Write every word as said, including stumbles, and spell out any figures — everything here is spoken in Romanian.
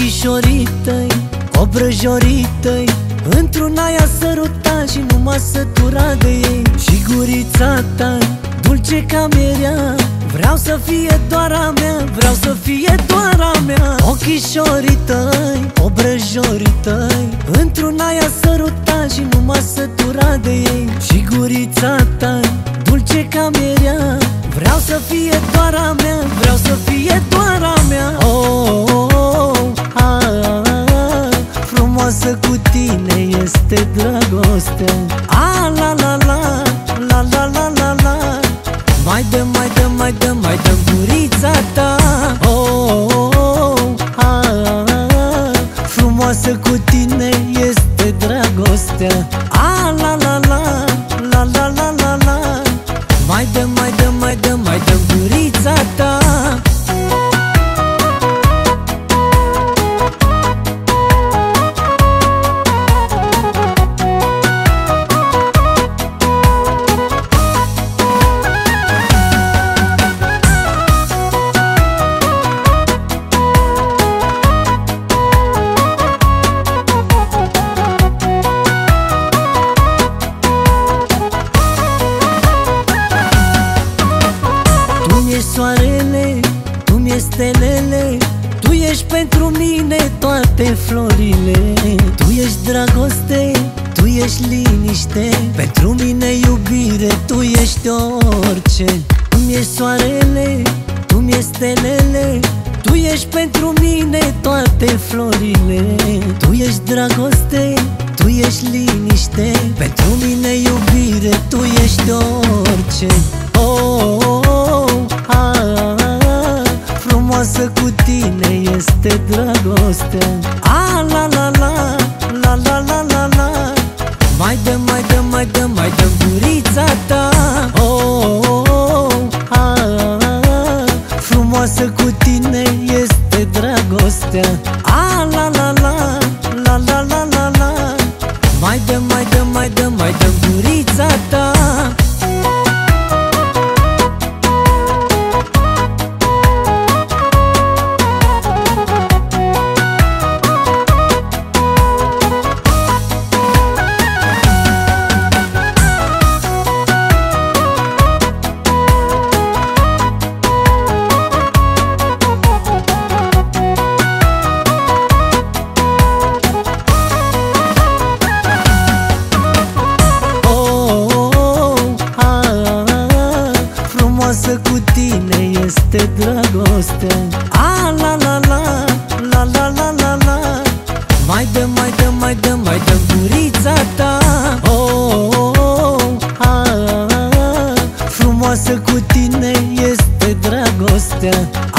Ochișorii tăi, obrăjorii tăi, într-una i-a sărutat și nu m-a săturat de ei. Și gurița ta, dulce ca mierea, vreau să fie doar a mea, vreau să fie doar a mea. Ochișorii tăi, obrăjorii tăi, într-una i-a sărutat și nu m-a săturat de ei. Și gurița ta, dulce ca mierea, vreau să fie doar a mea, vreau să fie doar a mea. Oh, oh, oh, ah, ah, frumoasă cu tine este dragostea. Ah, la la la, la la la la la. Mai dă, mai dă, mai dă, mai dă gurița ta. Oh, oh, oh, ah, ah, frumoasă cu tine este dragostea. Ah, la la la, la la la la la. Mai dă, mai dă, mai dă, mai dă gurița ta. Soarele, tu mi-e stelele, tu ești pentru mine toate florile. Tu ești dragoste, tu ești liniște, pentru mine iubire, tu ești orice. Tu mi-ești soarele, tu mi-e stelele, tu ești pentru mine toate florile. Tu ești dragoste, tu ești liniște, pentru mine iubire, tu ești orice. Oh, oh, oh, ah, ah, frumoasă cu tine este dragostea. Ah, la la la, la la la la la. Mai dă, mai dă, mai dă, mai dă gurița ta. Oh, oh, oh, ah, ah, frumoasă cu tine este dragostea. Ah, la la la, la la la la la. Mai dă, mai dă, mai dă, mai dă gurița ta. Cu tine este dragostea. Ah, la la la, la la la la la. Mai dă, mai dă, mai dă, mai dă gurița ta. Oh, oh, oh, ah, ah, frumoasă cu tine este dragostea.